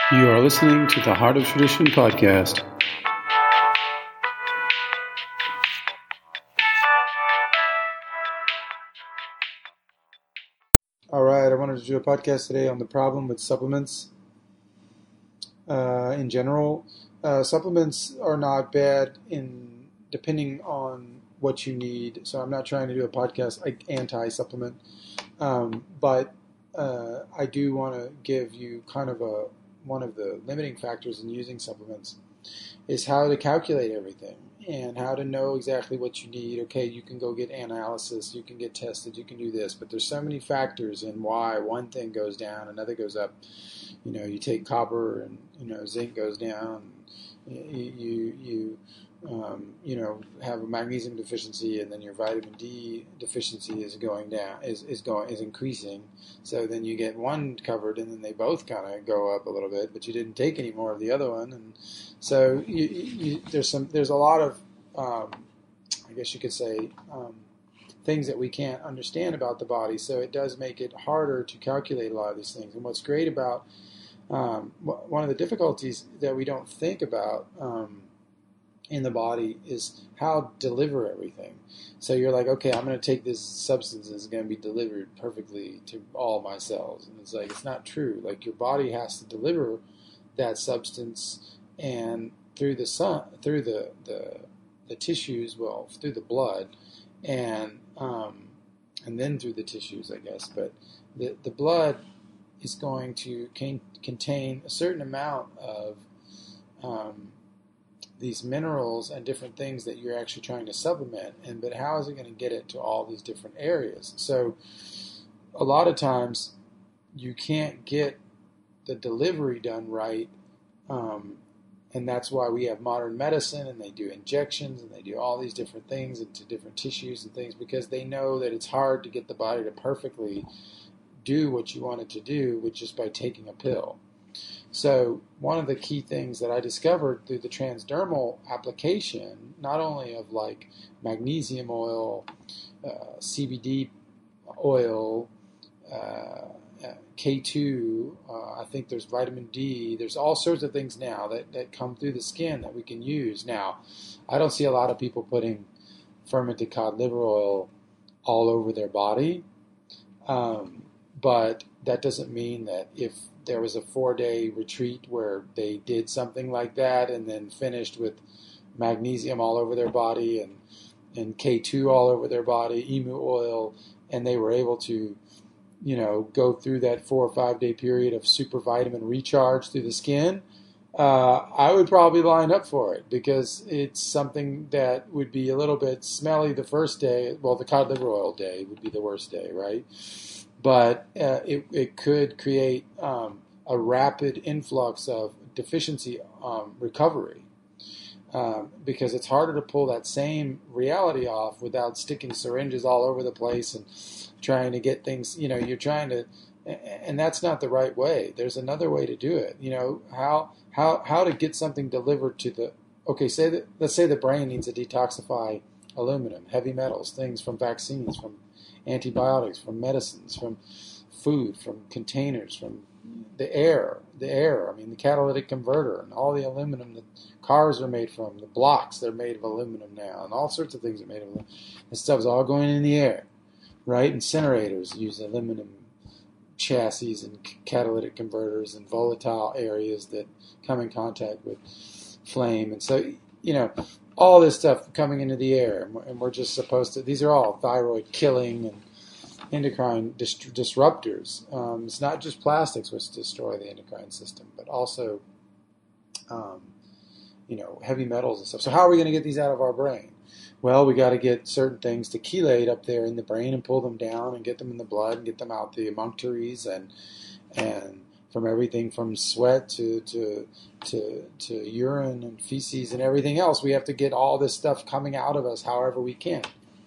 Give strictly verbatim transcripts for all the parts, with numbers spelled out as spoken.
You are listening to the Heart of Tradition podcast. All right, I wanted to do a podcast today on the problem with supplements uh, in general. Uh, supplements are not bad in depending on what you need. So I'm not trying to do a podcast like anti-supplement, um, but uh, I do want to give you kind of a one of the limiting factors in using supplements is how to calculate everything and how to know exactly what you need. Okay, you can go get analysis, you can get tested, you can do this, but there's so many factors in why one thing goes down, another goes up. You know, you take copper and, you know, zinc goes down. You, you, you um, you know, have a magnesium deficiency, and then your vitamin D deficiency is going down, is, is going, is increasing. So then you get one covered, and then they both kind of go up a little bit, but you didn't take any more of the other one, and so you, you, there's some, there's a lot of, um, I guess you could say, um, things that we can't understand about the body. So it does make it harder to calculate a lot of these things. And what's great about um, one of the difficulties that we don't think about um, in the body is how to deliver everything. So you're like, okay, I'm going to take this substance and it's going to be delivered perfectly to all my cells. And it's like, it's not true. Like your body has to deliver that substance and through the sun, through the, the, the tissues, well, through the blood and, um, and then through the tissues, I guess. But the, the blood is going to can, contain a certain amount of, um, these minerals and different things that you're actually trying to supplement, and but how is it going to get it to all these different areas? So a lot of times you can't get the delivery done right, um, and that's why we have modern medicine, and they do injections, and they do all these different things into different tissues and things, because they know that it's hard to get the body to perfectly do what you want it to do with just by taking a pill. So one of the key things that I discovered through the transdermal application, not only of like magnesium oil, uh, C B D oil, uh, K two, uh, I think there's vitamin D, there's all sorts of things now that, that come through the skin that we can use. Now, I don't see a lot of people putting fermented cod liver oil all over their body, um, but that doesn't mean that if there was a four-day retreat where they did something like that and then finished with magnesium all over their body and, and K two all over their body, emu oil, and they were able to, you know, go through that four or five-day period of super vitamin recharge through the skin, uh, I would probably line up for it because it's something that would be a little bit smelly the first day. Well, the cod liver oil day would be the worst day, right? But uh, it, it could create um, a rapid influx of deficiency um, recovery um, because it's harder to pull that same reality off without sticking syringes all over the place and trying to get things, you know, you're trying to, and that's not the right way. There's another way to do it. You know, how how how to get something delivered to the, okay, say that, let's say the brain needs to detoxify aluminum, heavy metals, things from vaccines, from antibiotics, from medicines, from food, from containers, from the air, the air, I mean the catalytic converter and all the aluminum that cars are made from, the blocks, they're made of aluminum now, and all sorts of things are made of aluminum. This stuff's all going in the air, right? Incinerators use aluminum chassis and catalytic converters and volatile areas that come in contact with flame. And so, you know, all this stuff coming into the air, and we're just supposed to, these are all thyroid killing and endocrine dis- disruptors. Um, it's not just plastics which destroy the endocrine system, but also, um, you know, heavy metals and stuff. So how are we going to get these out of our brain? Well, we got to get certain things to chelate up there in the brain and pull them down and get them in the blood and get them out the emunctories and and from everything from sweat to, to to to urine and feces and everything else. We have to get all this stuff coming out of us however we can.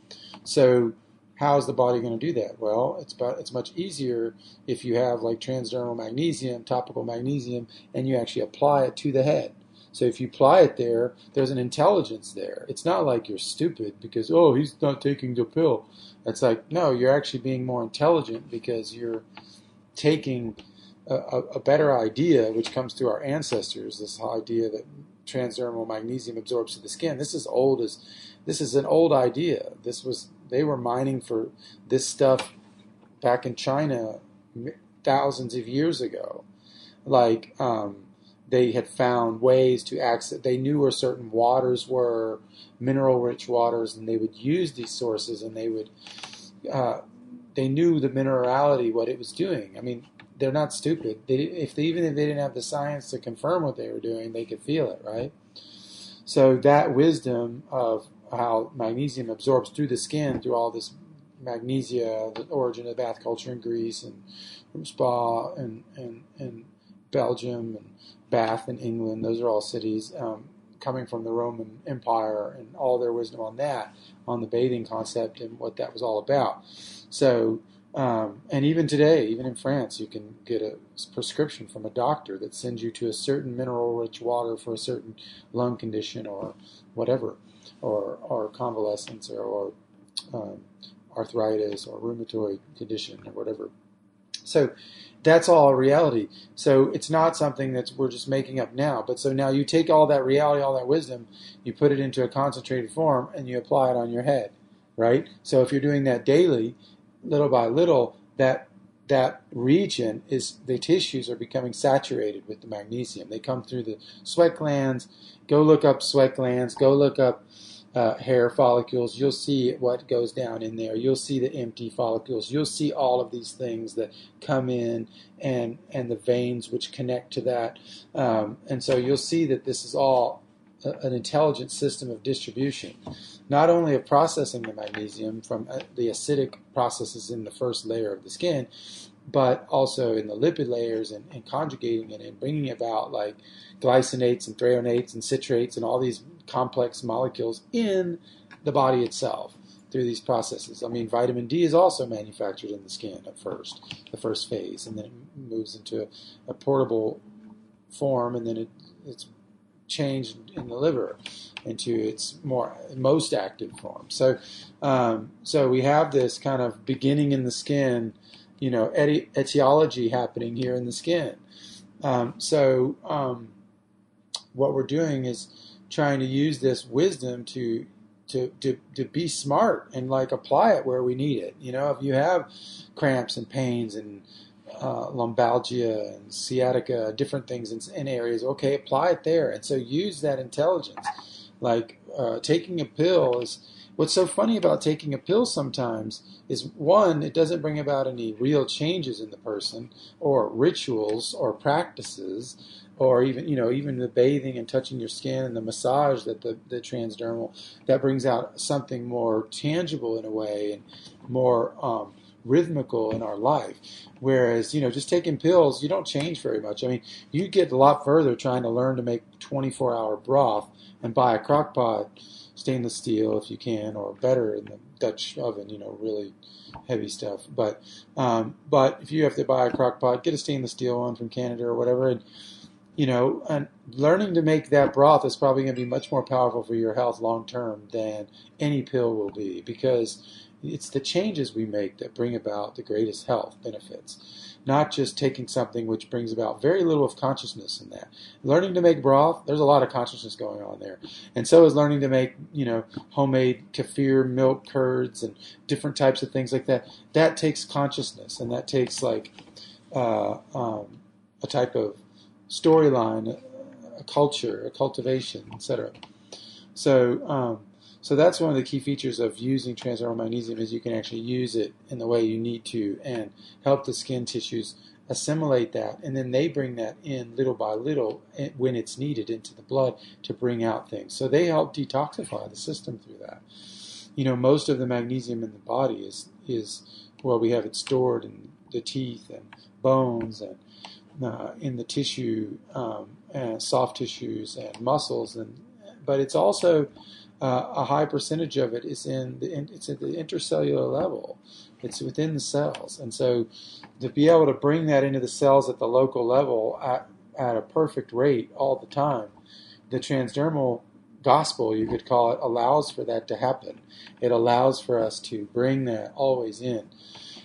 So how is the body going to do that? Well, it's about, it's much easier if you have like transdermal magnesium, topical magnesium, and you actually apply it to the head. So if you apply it there, there's an intelligence there. It's not like you're stupid because, oh, he's not taking the pill. It's like, no, you're actually being more intelligent because you're taking a, a better idea, which comes through our ancestors, this idea that transdermal magnesium absorbs to the skin. This is old as this is an old idea. This was they were mining for this stuff back in China thousands of years ago. Like um, they had found ways to access. They knew where certain waters were, mineral-rich waters, and they would use these sources, and they would. Uh, they knew the minerality, what it was doing. I mean, they're not stupid. They, if they, even if they didn't have the science to confirm what they were doing, they could feel it, right? So that wisdom of how magnesium absorbs through the skin, through all this magnesia, the origin of the bath culture in Greece and from Spa and, and, and Belgium and Bath in England, those are all cities um, coming from the Roman Empire and all their wisdom on that, on the bathing concept and what that was all about. So, um, and even today, even in France, you can get a prescription from a doctor that sends you to a certain mineral-rich water for a certain lung condition or whatever, or or convalescence or, or um, arthritis or rheumatoid condition or whatever. So that's all reality. So it's not something that we're just making up now. But so now you take all that reality, all that wisdom, you put it into a concentrated form, and you apply it on your head, right? So if you're doing that daily, little by little, that that region is, the tissues are becoming saturated with the magnesium. They come through the sweat glands. Go look up sweat glands. Go look up uh, hair follicles. You'll see what goes down in there. You'll see the empty follicles. You'll see all of these things that come in, and and the veins which connect to that. Um, and so you'll see that this is all a, an intelligent system of distribution. Not only of processing the magnesium from the acidic processes in the first layer of the skin, but also in the lipid layers and, and conjugating it and bringing about like glycinates and threonates and citrates and all these complex molecules in the body itself through these processes. I mean, vitamin D is also manufactured in the skin at first, the first phase, and then it moves into a, a portable form, and then it, it's changed in the liver into its more most active form. So, um, so we have this kind of beginning in the skin, you know, eti- etiology happening here in the skin. Um, so, um, what we're doing is trying to use this wisdom to to to to be smart and like apply it where we need it. You know, if you have cramps and pains and Uh, lumbalgia and sciatica, different things in, in areas, okay, apply it there. And so use that intelligence. Like uh, taking a pill is, what's so funny about taking a pill sometimes is, one, it doesn't bring about any real changes in the person or rituals or practices or even, you know, even the bathing and touching your skin and the massage that the, the transdermal, that brings out something more tangible in a way and more um, rhythmical in our life. Whereas, you know, just taking pills, you don't change very much. I mean, you get a lot further trying to learn to make twenty-four hour broth and buy a crock pot, stainless steel if you can, or better in the Dutch oven, you know, really heavy stuff. But um, but if you have to buy a crock pot, get a stainless steel one from Canada or whatever. And, you know, and learning to make that broth is probably going to be much more powerful for your health long term than any pill will be, because it's the changes we make that bring about the greatest health benefits, not just taking something which brings about very little of consciousness in that. Learning to make broth, there's a lot of consciousness going on there. And so is learning to make, you know, homemade kefir milk curds and different types of things like that. That takes consciousness, and that takes like uh, um, a type of storyline, a culture, a cultivation, et cetera. So, um, So that's one of the key features of using transdermal magnesium, is you can actually use it in the way you need to and help the skin tissues assimilate that, and then they bring that in little by little when it's needed into the blood to bring out things. So they help detoxify the system through that. You know, most of the magnesium in the body is, is well, we have it stored in the teeth and bones and uh, in the tissue, um, and soft tissues and muscles, and but it's also Uh, a high percentage of it is in the it's at the intercellular level. It's within the cells, and so to be able to bring that into the cells at the local level at, at a perfect rate all the time, the transdermal gospel, you could call it, allows for that to happen. It allows for us to bring that always in.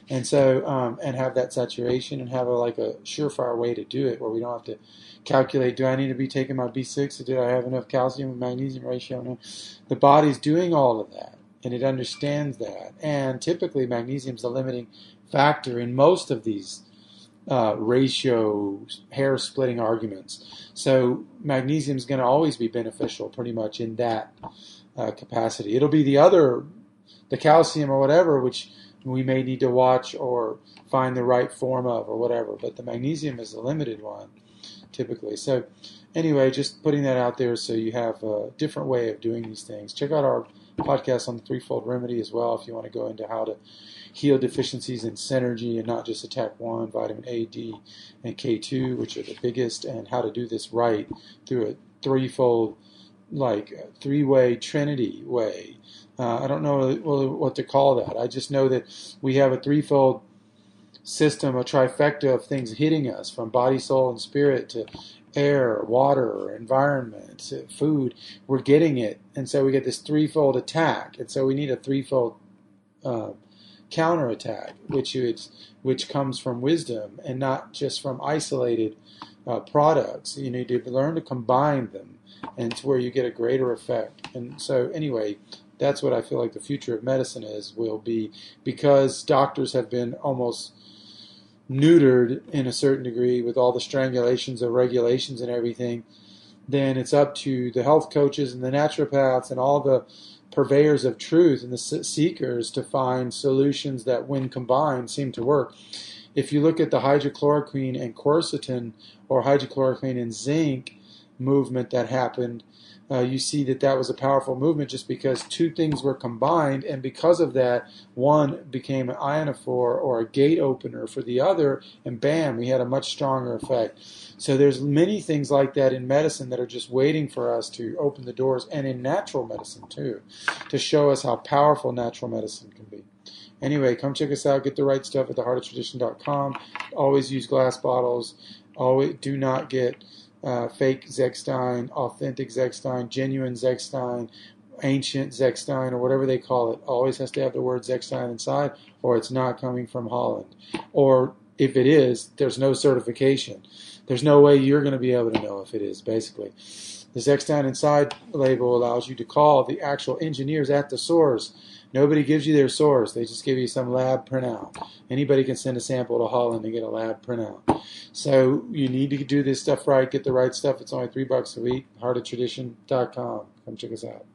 And so, um, and have that saturation and have a, like a surefire way to do it where we don't have to calculate, do I need to be taking my B six or do I have enough calcium and magnesium ratio? No. The body's doing all of that and it understands that. And typically magnesium is the limiting factor in most of these uh, ratio hair splitting arguments. So magnesium is going to always be beneficial pretty much in that uh, capacity. It'll be the other, the calcium or whatever, which we may need to watch or find the right form of or whatever. But the magnesium is the limited one typically. So anyway, just putting that out there so you have a different way of doing these things. Check out our podcast on the threefold remedy as well if you want to go into how to heal deficiencies in synergy and not just attack one, vitamin A, D, and K two, which are the biggest, and how to do this right through a threefold, like three-way trinity way. Uh, I don't know what to call that. I just know that we have a threefold system, a trifecta of things hitting us from body, soul, and spirit to air, water, environment, food. We're getting it. And so we get this threefold attack. And so we need a threefold uh, counterattack, which is, which comes from wisdom and not just from isolated uh, products. You need to learn to combine them, and it's where you get a greater effect. And so anyway, that's what I feel like the future of medicine is, will be, because doctors have been almost neutered in a certain degree with all the strangulations of regulations and everything. Then it's up to the health coaches and the naturopaths and all the purveyors of truth and the seekers to find solutions that, when combined, seem to work. If you look at the hydrochloroquine and quercetin, or hydrochloroquine and zinc movement that happened, uh, you see that that was a powerful movement just because two things were combined, and because of that, one became an ionophore or a gate opener for the other, and bam, we had a much stronger effect. So there's many things like that in medicine that are just waiting for us to open the doors, and in natural medicine too, to show us how powerful natural medicine can be. Anyway, come check us out. Get the right stuff at the heart of tradition dot com. Always use glass bottles. Always do not get uh, fake Zechstein, authentic Zechstein, genuine Zechstein, ancient Zechstein, or whatever they call it. Always has to have the word Zechstein inside, or it's not coming from Holland. Or if it is, there's no certification. There's no way you're going to be able to know if it is, basically. The Zechstein Inside label allows you to call the actual engineers at the source. Nobody gives you their source. They just give you some lab printout. Anybody can send a sample to Holland and get a lab printout. So you need to do this stuff right, get the right stuff. It's only three bucks a week. heart of tradition dot com. Come check us out.